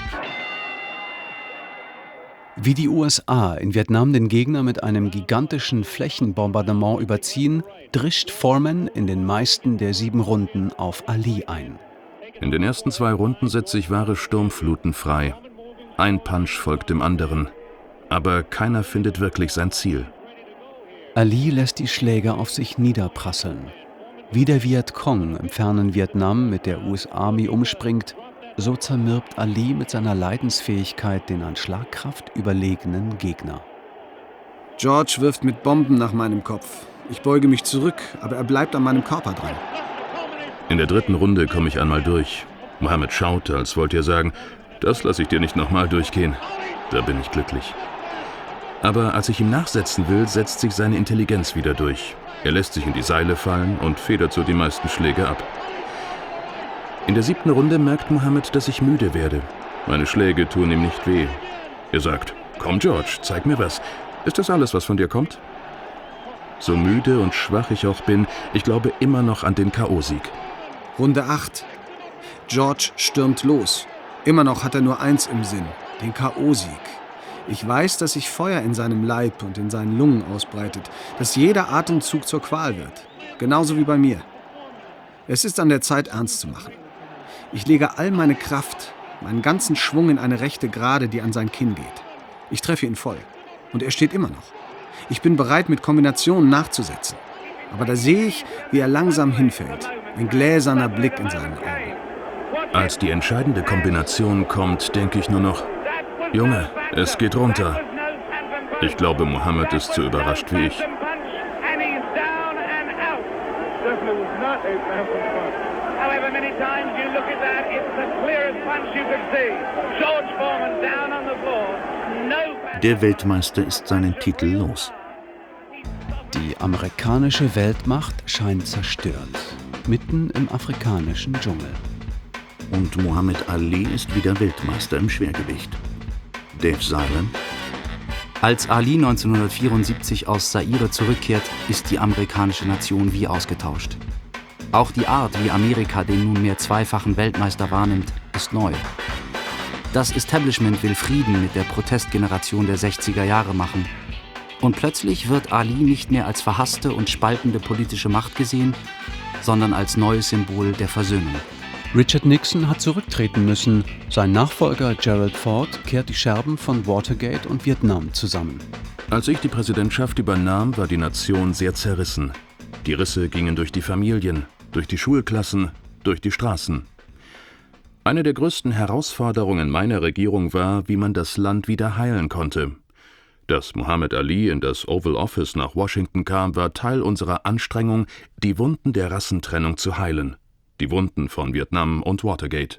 Wie die U S A in Vietnam den Gegner mit einem gigantischen Flächenbombardement überziehen, drischt Foreman in den meisten der sieben Runden auf Ali ein. In den ersten zwei Runden setze ich wahre Sturmfluten frei. Ein Punch folgt dem anderen. Aber keiner findet wirklich sein Ziel. Ali lässt die Schläge auf sich niederprasseln. Wie der Vietcong im fernen Vietnam mit der U S-Army umspringt, so zermürbt Ali mit seiner Leidensfähigkeit den an Schlagkraft überlegenen Gegner. George wirft mit Bomben nach meinem Kopf. Ich beuge mich zurück, aber er bleibt an meinem Körper dran. In der dritten Runde komme ich einmal durch. Mohammed schaute, als wollte er sagen, das lasse ich dir nicht nochmal durchgehen. Da bin ich glücklich. Aber als ich ihm nachsetzen will, setzt sich seine Intelligenz wieder durch. Er lässt sich in die Seile fallen und federt so die meisten Schläge ab. In der siebten Runde merkt Muhammad, dass ich müde werde. Meine Schläge tun ihm nicht weh. Er sagt, komm George, zeig mir was. Ist das alles, was von dir kommt? So müde und schwach ich auch bin, ich glaube immer noch an den K O-Sieg. Runde acht. George stürmt los. Immer noch hat er nur eins im Sinn, den K O-Sieg. Ich weiß, dass sich Feuer in seinem Leib und in seinen Lungen ausbreitet, dass jeder Atemzug zur Qual wird. Genauso wie bei mir. Es ist an der Zeit, ernst zu machen. Ich lege all meine Kraft, meinen ganzen Schwung in eine rechte Gerade, die an sein Kinn geht. Ich treffe ihn voll. Und er steht immer noch. Ich bin bereit, mit Kombinationen nachzusetzen. Aber da sehe ich, wie er langsam hinfällt. Ein gläserner Blick in seinen Augen. Als die entscheidende Kombination kommt, denke ich nur noch, Junge, es geht runter. Ich glaube, Muhammad ist so überrascht wie ich. Der Weltmeister ist seinen Titel los. Die amerikanische Weltmacht scheint zerstört, mitten im afrikanischen Dschungel. Und Muhammad Ali ist wieder Weltmeister im Schwergewicht. Dave Zirin. Als Ali neunzehnhundertvierundsiebzig aus Zaire zurückkehrt, ist die amerikanische Nation wie ausgetauscht. Auch die Art, wie Amerika den nunmehr zweifachen Weltmeister wahrnimmt, ist neu. Das Establishment will Frieden mit der Protestgeneration der sechziger Jahre machen. Und plötzlich wird Ali nicht mehr als verhasste und spaltende politische Macht gesehen, sondern als neues Symbol der Versöhnung. Richard Nixon hat zurücktreten müssen. Sein Nachfolger Gerald Ford kehrt die Scherben von Watergate und Vietnam zusammen. Als ich die Präsidentschaft übernahm, war die Nation sehr zerrissen. Die Risse gingen durch die Familien, durch die Schulklassen, durch die Straßen. Eine der größten Herausforderungen meiner Regierung war, wie man das Land wieder heilen konnte. Dass Muhammad Ali in das Oval Office nach Washington kam, war Teil unserer Anstrengung, die Wunden der Rassentrennung zu heilen. Die Wunden von Vietnam und Watergate.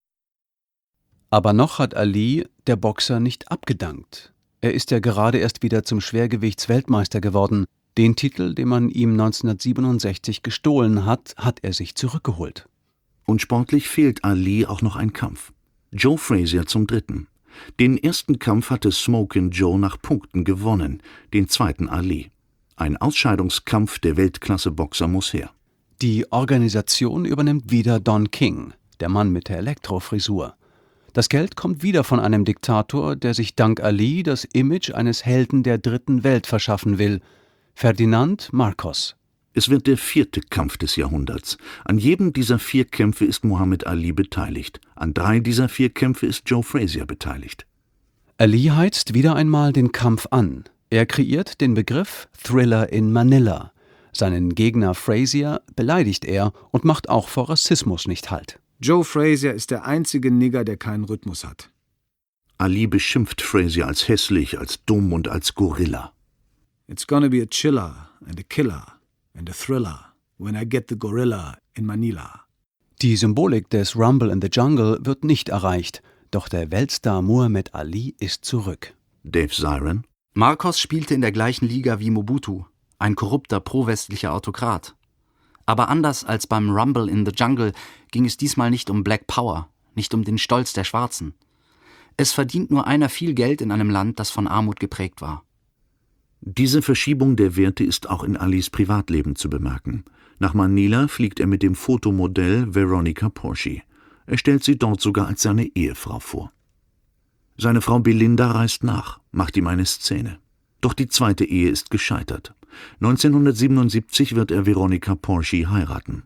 Aber noch hat Ali der Boxer nicht abgedankt. Er ist ja gerade erst wieder zum Schwergewichtsweltmeister geworden. Den Titel, den man ihm neunzehnhundertsiebenundsechzig gestohlen hat, hat er sich zurückgeholt. Und sportlich fehlt Ali auch noch ein Kampf. Joe Frazier zum dritten. Den ersten Kampf hatte Smokin' Joe nach Punkten gewonnen, den zweiten Ali. Ein Ausscheidungskampf der Weltklasse-Boxer muss her. Die Organisation übernimmt wieder Don King, der Mann mit der Elektrofrisur. Das Geld kommt wieder von einem Diktator, der sich dank Ali das Image eines Helden der dritten Welt verschaffen will. Ferdinand Marcos. Es wird der vierte Kampf des Jahrhunderts. An jedem dieser vier Kämpfe ist Muhammad Ali beteiligt. An drei dieser vier Kämpfe ist Joe Frazier beteiligt. Ali heizt wieder einmal den Kampf an. Er kreiert den Begriff Thriller in Manila. Seinen Gegner Frazier beleidigt er und macht auch vor Rassismus nicht Halt. Joe Frazier ist der einzige Nigger, der keinen Rhythmus hat. Ali beschimpft Frazier als hässlich, als dumm und als Gorilla. It's gonna be a chiller and a killer and a thriller when I get the gorilla in Manila. Die Symbolik des Rumble in the Jungle wird nicht erreicht, doch der Weltstar Muhammad Ali ist zurück. Dave Zirin. Marcos spielte in der gleichen Liga wie Mobutu, ein korrupter pro-westlicher Autokrat. Aber anders als beim Rumble in the Jungle ging es diesmal nicht um Black Power, nicht um den Stolz der Schwarzen. Es verdient nur einer viel Geld in einem Land, das von Armut geprägt war. Diese Verschiebung der Werte ist auch in Alis Privatleben zu bemerken. Nach Manila fliegt er mit dem Fotomodell Veronica Porci. Er stellt sie dort sogar als seine Ehefrau vor. Seine Frau Belinda reist nach, macht ihm eine Szene. Doch die zweite Ehe ist gescheitert. neunzehnhundertsiebenundsiebzig wird er Veronica Porci heiraten.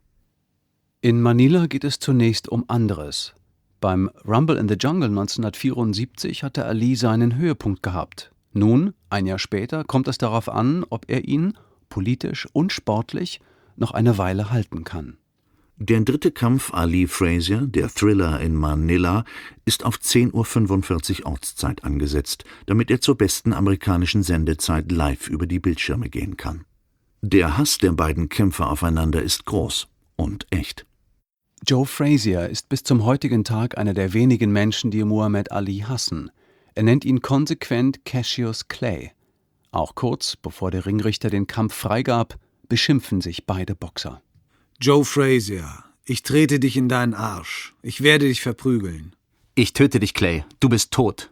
In Manila geht es zunächst um anderes. Beim Rumble in the Jungle neunzehnhundertvierundsiebzig hatte Ali seinen Höhepunkt gehabt. Nun, ein Jahr später, kommt es darauf an, ob er ihn, politisch und sportlich, noch eine Weile halten kann. Der dritte Kampf Ali Frazier, der Thriller in Manila, ist auf zehn Uhr fünfundvierzig Ortszeit angesetzt, damit er zur besten amerikanischen Sendezeit live über die Bildschirme gehen kann. Der Hass der beiden Kämpfer aufeinander ist groß und echt. Joe Frazier ist bis zum heutigen Tag einer der wenigen Menschen, die Muhammad Ali hassen. Er nennt ihn konsequent Cassius Clay. Auch kurz bevor der Ringrichter den Kampf freigab, beschimpfen sich beide Boxer. Joe Frazier, ich trete dich in deinen Arsch. Ich werde dich verprügeln. Ich töte dich, Clay. Du bist tot.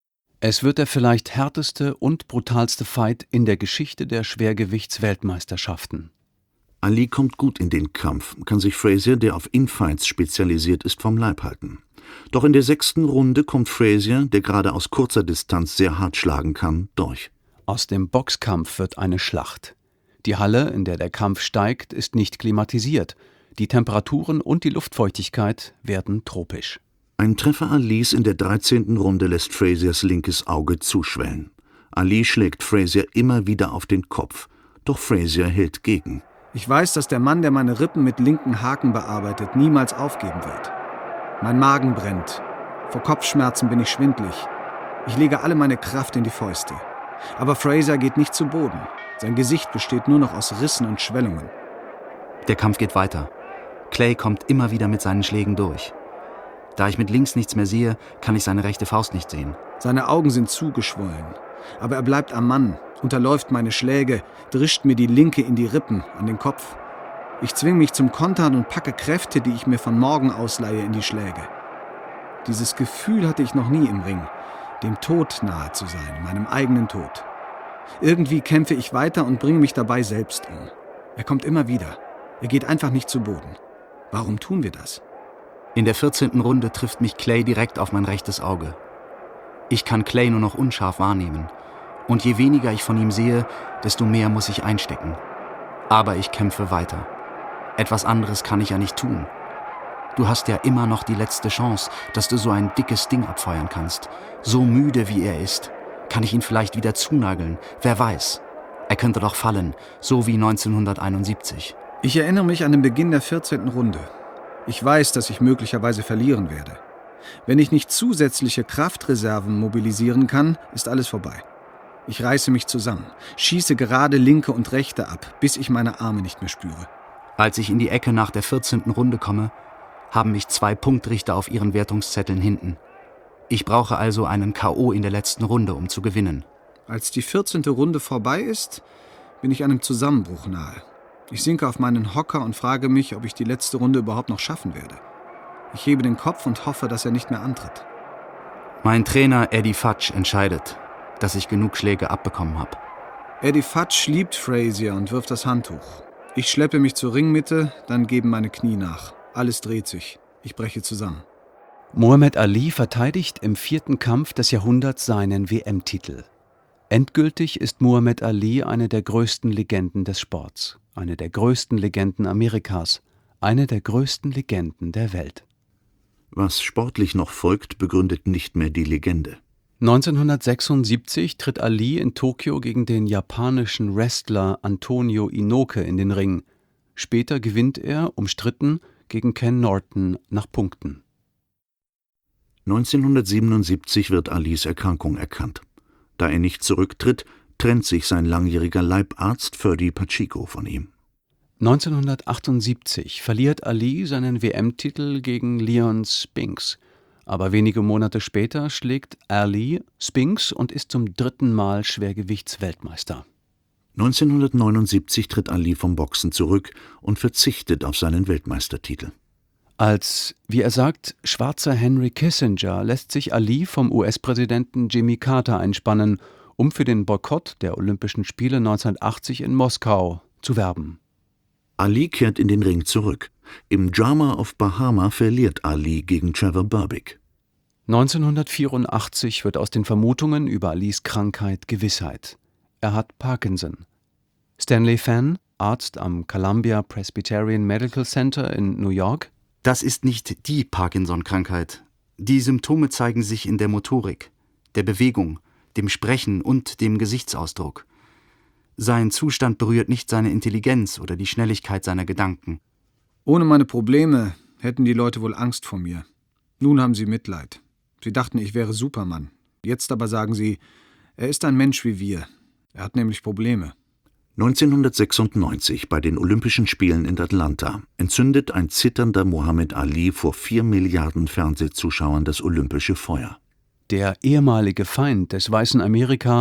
Es wird der vielleicht härteste und brutalste Fight in der Geschichte der Schwergewichtsweltmeisterschaften. Ali kommt gut in den Kampf, kann sich Frazier, der auf Infights spezialisiert ist, vom Leib halten. Doch in der sechsten Runde kommt Frazier, der gerade aus kurzer Distanz sehr hart schlagen kann, durch. Aus dem Boxkampf wird eine Schlacht. Die Halle, in der der Kampf steigt, ist nicht klimatisiert. Die Temperaturen und die Luftfeuchtigkeit werden tropisch. Ein Treffer Alis in der dreizehnten Runde lässt Fraziers linkes Auge zuschwellen. Ali schlägt Frazier immer wieder auf den Kopf, doch Frazier hält gegen. Ich weiß, dass der Mann, der meine Rippen mit linken Haken bearbeitet, niemals aufgeben wird. Mein Magen brennt. Vor Kopfschmerzen bin ich schwindlig. Ich lege alle meine Kraft in die Fäuste. Aber Frazier geht nicht zu Boden. Sein Gesicht besteht nur noch aus Rissen und Schwellungen. Der Kampf geht weiter. Clay kommt immer wieder mit seinen Schlägen durch. Da ich mit links nichts mehr sehe, kann ich seine rechte Faust nicht sehen. Seine Augen sind zugeschwollen. Aber er bleibt am Mann, unterläuft meine Schläge, drischt mir die linke in die Rippen, an den Kopf. Ich zwinge mich zum Kontern und packe Kräfte, die ich mir von morgen ausleihe, in die Schläge. Dieses Gefühl hatte ich noch nie im Ring, dem Tod nahe zu sein, meinem eigenen Tod. Irgendwie kämpfe ich weiter und bringe mich dabei selbst um. Er kommt immer wieder. Er geht einfach nicht zu Boden. Warum tun wir das? In der vierzehnten Runde trifft mich Clay direkt auf mein rechtes Auge. Ich kann Clay nur noch unscharf wahrnehmen. Und je weniger ich von ihm sehe, desto mehr muss ich einstecken. Aber ich kämpfe weiter. Etwas anderes kann ich ja nicht tun. Du hast ja immer noch die letzte Chance, dass du so ein dickes Ding abfeuern kannst. So müde wie er ist, kann ich ihn vielleicht wieder zunageln. Wer weiß. Er könnte doch fallen, so wie neunzehnhunderteinundsiebzig. Ich erinnere mich an den Beginn der vierzehnten Runde. Ich weiß, dass ich möglicherweise verlieren werde. Wenn ich nicht zusätzliche Kraftreserven mobilisieren kann, ist alles vorbei. Ich reiße mich zusammen, schieße gerade linke und rechte ab, bis ich meine Arme nicht mehr spüre. Als ich in die Ecke nach der vierzehnten Runde komme, haben mich zwei Punktrichter auf ihren Wertungszetteln hinten. Ich brauche also einen K O in der letzten Runde, um zu gewinnen. Als die vierzehnte Runde vorbei ist, bin ich einem Zusammenbruch nahe. Ich sinke auf meinen Hocker und frage mich, ob ich die letzte Runde überhaupt noch schaffen werde. Ich hebe den Kopf und hoffe, dass er nicht mehr antritt. Mein Trainer Eddie Futch entscheidet, dass ich genug Schläge abbekommen habe. Eddie Futch liebt Frazier und wirft das Handtuch. Ich schleppe mich zur Ringmitte, dann geben meine Knie nach. Alles dreht sich. Ich breche zusammen. Muhammad Ali verteidigt im vierten Kampf des Jahrhunderts seinen W M-Titel. Endgültig ist Muhammad Ali eine der größten Legenden des Sports, eine der größten Legenden Amerikas, eine der größten Legenden der Welt. Was sportlich noch folgt, begründet nicht mehr die Legende. neunzehnhundertsechsundsiebzig tritt Ali in Tokio gegen den japanischen Wrestler Antonio Inoue in den Ring. Später gewinnt er, umstritten, gegen Ken Norton nach Punkten. neunzehnhundertsiebenundsiebzig wird Alis Erkrankung erkannt. Da er nicht zurücktritt, trennt sich sein langjähriger Leibarzt Ferdy Pacheco von ihm. neunzehnhundertachtundsiebzig verliert Ali seinen W M-Titel gegen Leon Spinks. Aber wenige Monate später schlägt Ali Spinks und ist zum dritten Mal Schwergewichtsweltmeister. neunzehnhundertneunundsiebzig tritt Ali vom Boxen zurück und verzichtet auf seinen Weltmeistertitel. Als, wie er sagt, schwarzer Henry Kissinger lässt sich Ali vom U S-Präsidenten Jimmy Carter einspannen, um für den Boykott der Olympischen Spiele neunzehnhundertachtzig in Moskau zu werben. Ali kehrt in den Ring zurück. Im Drama of Bahama verliert Ali gegen Trevor Berbick. neunzehnhundertvierundachtzig wird aus den Vermutungen über Alis Krankheit Gewissheit. Er hat Parkinson. Stanley Fenn, Arzt am Columbia Presbyterian Medical Center in New York: Das ist nicht die Parkinson-Krankheit. Die Symptome zeigen sich in der Motorik, der Bewegung, dem Sprechen und dem Gesichtsausdruck. Sein Zustand berührt nicht seine Intelligenz oder die Schnelligkeit seiner Gedanken. Ohne meine Probleme hätten die Leute wohl Angst vor mir. Nun haben sie Mitleid. Sie dachten, ich wäre Superman. Jetzt aber sagen sie, er ist ein Mensch wie wir. Er hat nämlich Probleme. neunzehnhundertsechsundneunzig bei den Olympischen Spielen in Atlanta entzündet ein zitternder Muhammad Ali vor vier Milliarden Fernsehzuschauern das olympische Feuer. Der ehemalige Feind des weißen Amerika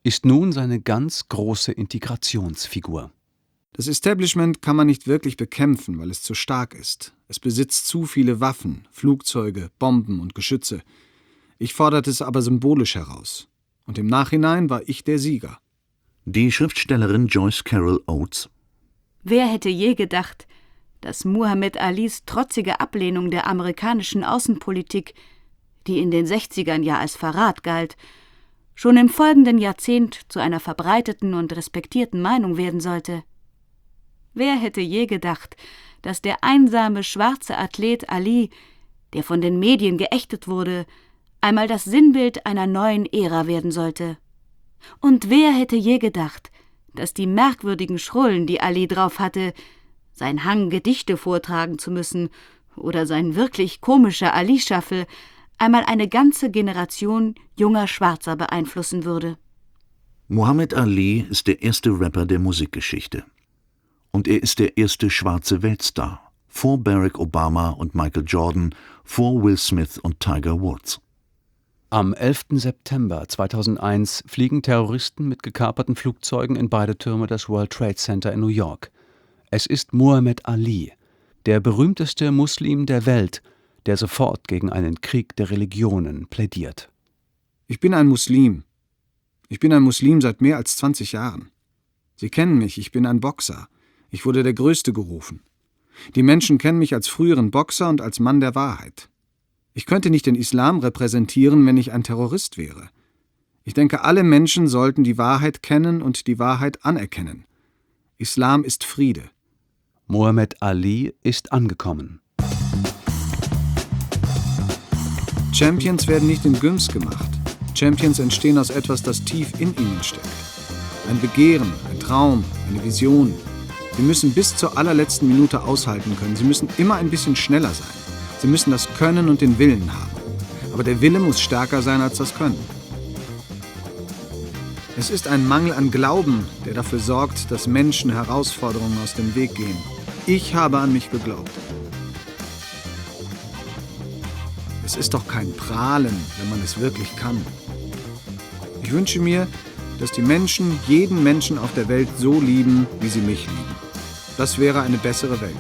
ist nun seine ganz große Integrationsfigur. Das Establishment kann man nicht wirklich bekämpfen, weil es zu stark ist. Es besitzt zu viele Waffen, Flugzeuge, Bomben und Geschütze. Ich forderte es aber symbolisch heraus. Und im Nachhinein war ich der Sieger. Die Schriftstellerin Joyce Carol Oates. Wer hätte je gedacht, dass Muhammad Alis trotzige Ablehnung der amerikanischen Außenpolitik, die in den sechzigern ja als Verrat galt, schon im folgenden Jahrzehnt zu einer verbreiteten und respektierten Meinung werden sollte? Wer hätte je gedacht, dass der einsame schwarze Athlet Ali, der von den Medien geächtet wurde, einmal das Sinnbild einer neuen Ära werden sollte? Und wer hätte je gedacht, dass die merkwürdigen Schrullen, die Ali drauf hatte, sein Hang, Gedichte vortragen zu müssen, oder sein wirklich komischer Ali-Shuffle, einmal eine ganze Generation junger Schwarzer beeinflussen würde? Muhammad Ali ist der erste Rapper der Musikgeschichte. Und er ist der erste schwarze Weltstar, vor Barack Obama und Michael Jordan, vor Will Smith und Tiger Woods. Am elften September zweitausendeins fliegen Terroristen mit gekaperten Flugzeugen in beide Türme des World Trade Center in New York. Es ist Muhammad Ali, der berühmteste Muslim der Welt, der sofort gegen einen Krieg der Religionen plädiert. Ich bin ein Muslim. Ich bin ein Muslim seit mehr als zwanzig Jahren. Sie kennen mich, ich bin ein Boxer. Ich wurde der Größte gerufen. Die Menschen kennen mich als früheren Boxer und als Mann der Wahrheit. Ich könnte nicht den Islam repräsentieren, wenn ich ein Terrorist wäre. Ich denke, alle Menschen sollten die Wahrheit kennen und die Wahrheit anerkennen. Islam ist Friede. Muhammad Ali ist angekommen. Champions werden nicht in Gyms gemacht. Champions entstehen aus etwas, das tief in ihnen steckt. Ein Begehren, ein Traum, eine Vision. Sie müssen bis zur allerletzten Minute aushalten können. Sie müssen immer ein bisschen schneller sein. Sie müssen das Können und den Willen haben. Aber der Wille muss stärker sein als das Können. Es ist ein Mangel an Glauben, der dafür sorgt, dass Menschen Herausforderungen aus dem Weg gehen. Ich habe an mich geglaubt. Es ist doch kein Prahlen, wenn man es wirklich kann. Ich wünsche mir, dass die Menschen jeden Menschen auf der Welt so lieben, wie sie mich lieben. Das wäre eine bessere Welt.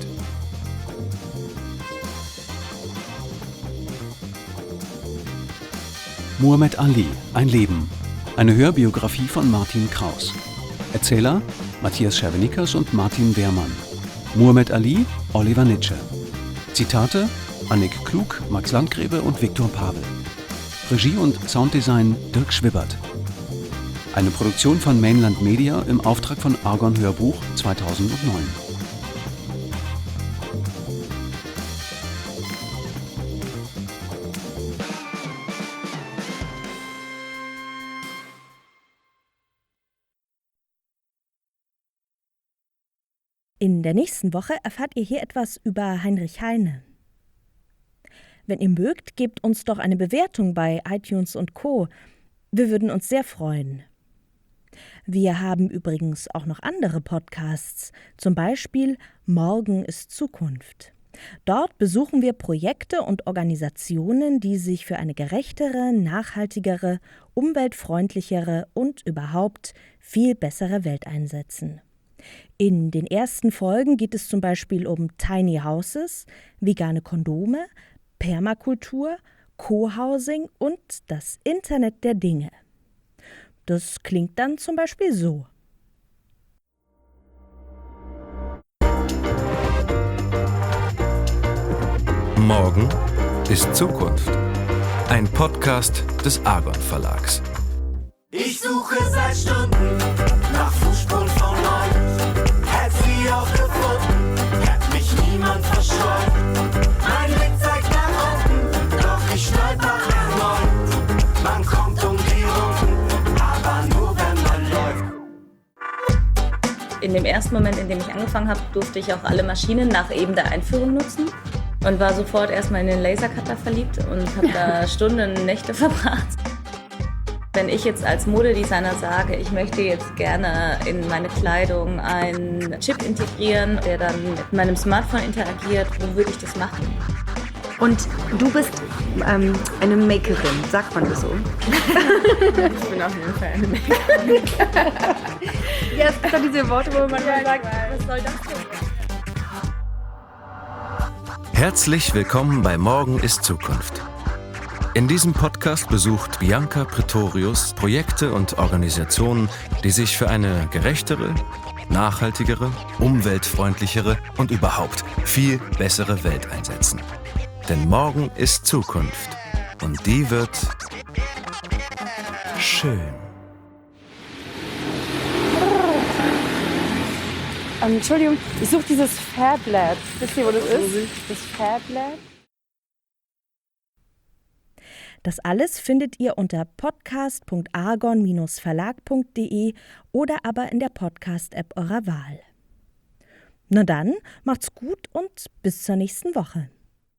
Muhammad Ali, ein Leben. Eine Hörbiografie von Martin Kraus. Erzähler Matthias Schervenikas und Martin Wehrmann. Muhammad Ali, Oliver Nitsche. Zitate Annik Klug, Max Landgräbe und Viktor Pavel. Regie und Sounddesign Dirk Schwibbert. Eine Produktion von Mainland Media im Auftrag von Argon Hörbuch zweitausendneun. In der nächsten Woche erfahrt ihr hier etwas über Heinrich Heine. Wenn ihr mögt, gebt uns doch eine Bewertung bei iTunes und Co. Wir würden uns sehr freuen. Wir haben übrigens auch noch andere Podcasts, zum Beispiel Morgen ist Zukunft. Dort besuchen wir Projekte und Organisationen, die sich für eine gerechtere, nachhaltigere, umweltfreundlichere und überhaupt viel bessere Welt einsetzen. In den ersten Folgen geht es zum Beispiel um Tiny Houses, vegane Kondome, Permakultur, Co-Housing und das Internet der Dinge. Das klingt dann zum Beispiel so. Morgen ist Zukunft. Ein Podcast des Argon Verlags. Ich suche seit Stunden nach Fußspuren von euch. Hätt sie auch gefunden, hätt mich niemand verscheut. Mein Blick zeigt nach unten, doch ich stolper erneut. Man kommt um die Runden, aber nur wenn man läuft. In dem ersten Moment, in dem ich angefangen habe, durfte ich auch alle Maschinen nach eben der Einführung nutzen. Und war sofort erstmal in den Lasercutter verliebt und habe da Stunden, Nächte verbracht. Wenn ich jetzt als Modedesigner sage, ich möchte jetzt gerne in meine Kleidung einen Chip integrieren, der dann mit meinem Smartphone interagiert, wo würde ich das machen? Und du bist ähm, eine Makerin, sagt man das so? Ich bin auf jeden Fall eine Makerin. Ja, es gibt doch diese Worte, wo man ja, sagt, was soll das denn? Herzlich willkommen bei Morgen ist Zukunft. In diesem Podcast besucht Bianca Pretorius Projekte und Organisationen, die sich für eine gerechtere, nachhaltigere, umweltfreundlichere und überhaupt viel bessere Welt einsetzen. Denn morgen ist Zukunft und die wird schön. Ähm, Entschuldigung, ich suche dieses Fab Lab. Wisst ihr, wo das ist? Das Fab Lab? Das alles findet ihr unter podcast punkt argon Bindestrich verlag punkt de oder aber in der Podcast-App eurer Wahl. Na dann, macht's gut und bis zur nächsten Woche.